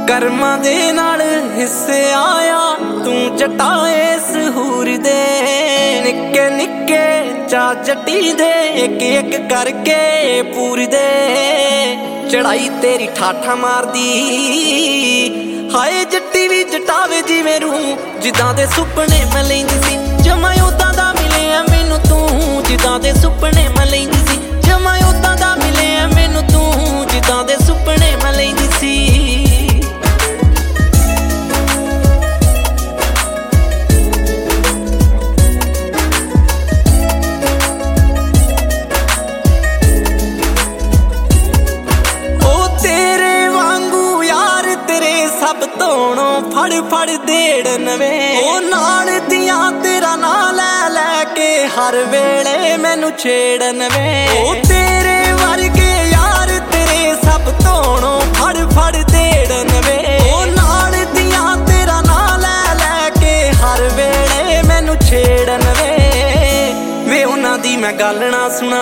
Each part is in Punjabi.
ਕਰਮਾਂ ਦੇ ਨਾਲ ਹਿੱਸੇ ਆਇਆ ਤੂੰ ਜਟਾਏ ਸਹੂਰ ਦੇ ਨਿੱਕੇ ਨਿੱਕੇ ਚਾ ਜੱਟੀ ਦੇ ਇੱਕ ਇੱਕ ਕਰਕੇ ਪੂਰ ਦੇ ਚੜਾਈ ਤੇਰੀ ਠਾਠਾ ਮਾਰਦੀ ਹਾਏ ਜੱਟੀ ਵੀ ਜਟਾਵੇ ਜਿਵੇਂ ਰੂਹ ਜਿੱਦਾਂ ਦੇ ਸੁਪਨੇ ਮੈਂ ਲੈਂਦੀ ਸੀ ਜਮਾਂ ਉਦਾਂ ਦਾ ਮਿਲਿਆ ਮੈਨੂੰ ਤੂੰ ਜਿੱਦਾਂ ਦੇ ਸੁਪਨੇ ਮੈਂ ਲੈਂਦੀ ਸੀ ਜਮਾਂ ਉਦਾਂ ਦਾ ਮਿਲਿਆ ਮੈਨੂੰ ਤੂੰ ਜਿੱਦਾਂ ਦੇ ਸੁਪਨੇ ਮੈਂ ਲੈਂਦੀ ਸੀ ਸਭ ਧੋਣੋਂ ਫੜ ਫੜ ਦੇੜਨ ਵੇ ਉਹ ਨਾਲ ਦੀਆਂ ਤੇਰਾ ਨਾਂ ਲੈ ਲੈ ਕੇ ਹਰ ਵੇਲੇ ਮੈਨੂੰ ਛੇੜਨ ਵੇ ਉਹ ਤੇਰੇ ਵਰਗੇ ਯਾਰ ਤੇਰੇ ਸਭ ਧੋਣੋਂ ਫੜ ਫੜ ਦੇੜਨ ਵੇ ਉਹ ਨਾਲ ਦੀਆਂ ਤੇਰਾ ਨਾਂ ਲੈ ਲੈ ਕੇ ਹਰ ਵੇਲੇ ਮੈਨੂੰ ਛੇੜਨ ਵੇ ਉਹਨਾਂ ਦੀ ਮੈਂ ਗੱਲ ਨਾ ਸੁਣਾ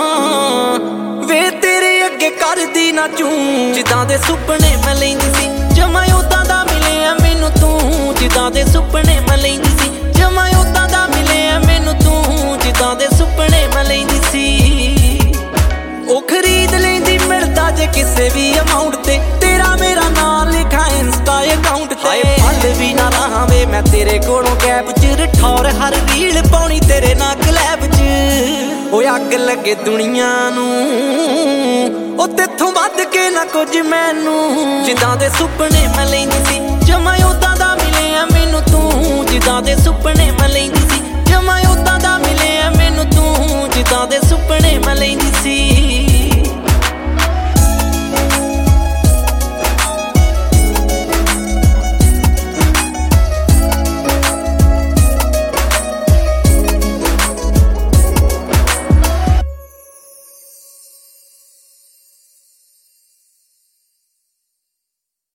ਵੇ ਤੇਰੇ ਅੱਗੇ ਕਰਦੀ ਨਾ ਚੂੰ ਜਿੱਦਾਂ ਦੇ ਸੁਪਨੇ ਮੈਂ ਲੈਂਦੀ ਸੀ ਜਮਾਂ ਉਦਾਂ ਦਾ ਮਿਲਿਆ ਮੈਨੂੰ ਤੂੰ ਜਿੱਦਾਂ ਦੇ ਸੁਪਨੇ ਮੈਂ ਲੈਂਦੀ ਸੀ ਜਮਾਂ ਉਦਾਂ ਦਾ ਮਿਲਿਆ ਮੈਨੂੰ ਤੂੰ ਜਿੱਦਾਂ ਦੇ ਸੁਪਨੇ ਮੈਂ ਲੈਂਦੀ ਸੀ ਉਹ ਖਰੀਦ ਲੈਂਦੀ ਮਿਲਦਾ ਜੇ ਕਿਸੇ ਵੀ ਅਮਾਉਂਟ ਤੇ ਤੇਰਾ ਮੇਰਾ ਨਾਂ ਲਿਖਾ ਇੰਸਟਾ ਅਕਾਊਂਟ ਤੇ ਹਾਏ ਫਲ ਵੀ ਨਾ ਰਹਾਵੇ ਮੈਂ ਤੇਰੇ ਕੋਲੋਂ ਗੈਪ ਚ ਰਠੌਰ ਹਰ ਰੀਲ ਪਾਉਣੀ ਤੇਰੇ ਨਾਲ ਕਲੈਬ ਚ ਉਹ ਅੱਗ ਲੱਗੇ ਦੁਨੀਆ ਨੂੰ ਉਹ ਤੇਥੋਂ ਵੱਧ ਕੇ ਨਾ ਕੁਝ ਮੈਨੂੰ ਜਿੱਦਾਂ ਦੇ ਸੁਪਨੇ ਮੈਂ ਲੈਂਦੀ ਸੀ ਜਮਾਂ ਉਦਾਂ ਦਾ ਮਿਲਿਆ ਮੈਨੂੰ ਤੂੰ ਜਿੱਦਾਂ ਦੇ ਸੁਪਨੇ ਮੈਂ ਲੈਂਦੀ ਸੀ ਜਮਾਂ ਉਦਾਂ ਦਾ ਮਿਲਿਆ ਮੈਨੂੰ ਤੂੰ ਜਿੱਦਾਂ ਦੇ ਸੁਪਨੇ ਮੈਂ ਲੈਂਦੀ ਸੀ